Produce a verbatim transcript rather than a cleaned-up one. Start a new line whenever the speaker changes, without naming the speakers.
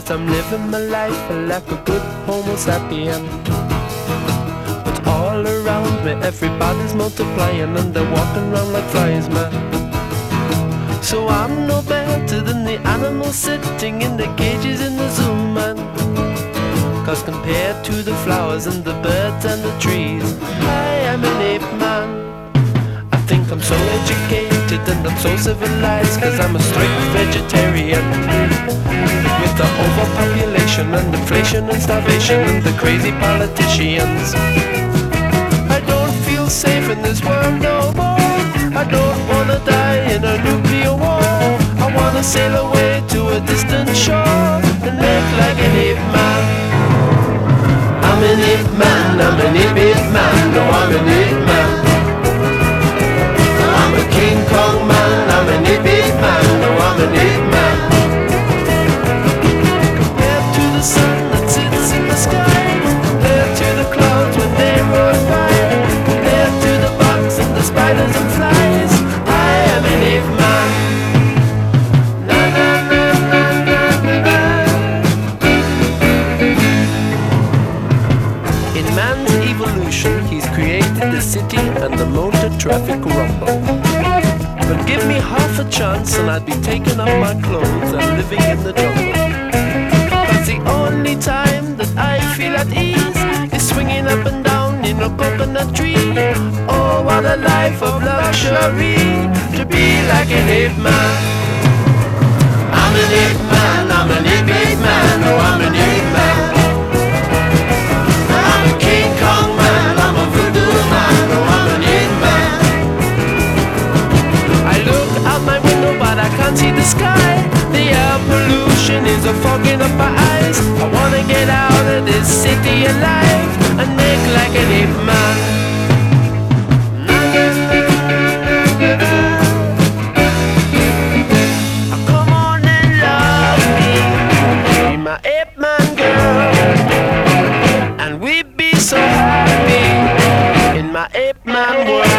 Cause I'm living my life like a good homo sapien. But all around me everybody's multiplying, and they're walking around like flies, man. So I'm no better than the animals sitting in the cages in the zoo, man. Cause compared to the flowers and the birds and the trees, I am an ape man. I think I'm so educated and I'm so civilized, cause I'm a strict vegetarian. With the overpopulation and inflation and starvation and the crazy politicians, I don't feel safe in this world no more. I don't wanna die in a nuclear war. I wanna sail away to a distant shore and live like an ape man. I'm an ape man, I'm an ape ape man, no I'm an ape man. I'm a King Kong man, I'm an ape ape man, no I'm an ape man. Compared to the sun that sits in the sky, compared to the clouds when they roll by, compared to the bugs and the spiders and flies, I am an ape man. Na na na na na na. In man's evolution, he's created the city and the motor traffic rumble. But give me half a chance and I'd be taking off my clothes and living in the jungle. Cause the only time that I feel at ease is swinging up and down in a coconut tree. Oh, what a life of luxury, to be like an ape man. I'm an ape man, I'm an ape ape man, oh I'm an ape man. I'm a King Kong man, I'm a voodoo man, oh I'm an ape man. I look out my window but I can't see the sky. The air pollution is a fogging up my eyes. I wanna get out of this city alive and make like an ape man. Come on and love me, be my ape man girl, and we'd be so happy in my ape man world.